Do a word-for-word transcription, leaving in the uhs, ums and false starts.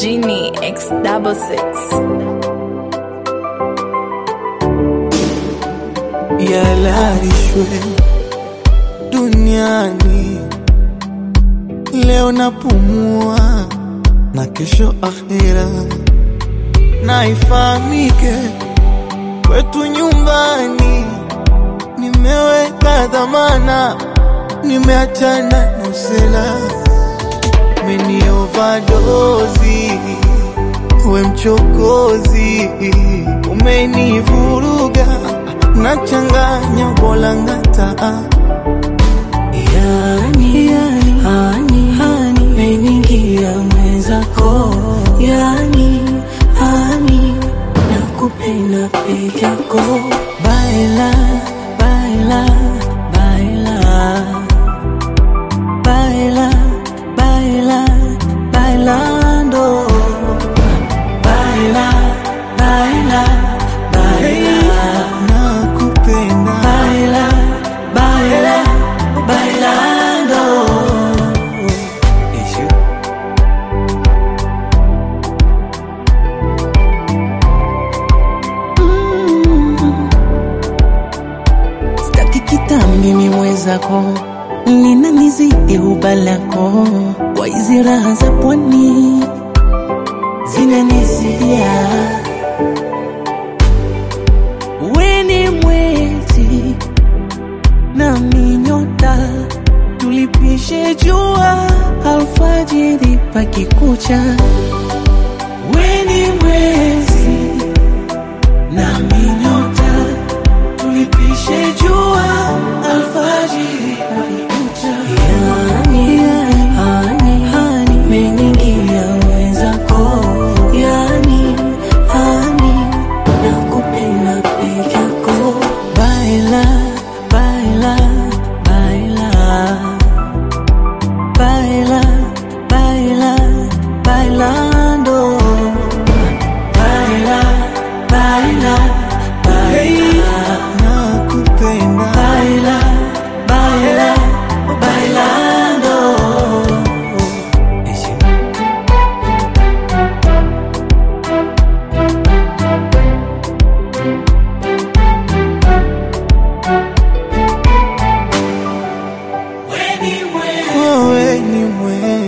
Genie X double six. Yalalishwe duniani, leo napumua na kesho akhira, na ifahamike kwetu nyumbani nimeweka dhamana, nimeachana na usela. Meni overdose, we mchokozi, umenivuruga nachanganya bolangata. Yani, yani, hani, hani, meningia mwenzako. Yani, hani, nakupenda peke yako. Baila, baila, baila, baila, baila, bailando. Baila, baila, baila, nakupenda. baila, baila, bailando. Is you? Staki kitambi mi mwezako, nina nizidi ubalako. Kwa hizi raha za pwani zinanizidia. We ni mwezi na minyota, tulipishe jua alfajiri pakikucha. We ni mwezi na minyota, tulipishe jua alfajiri pakikucha. Yani, yani, hani, hani, meningia mwenzako. Yani, hani, nakupenda peke yako. Baila, baila, baila, baila, baila, bailando. Baila, baila, baila, Nakupenda. baila, baila, bailando. Is you? We ni mwezi Wewe ni mwema.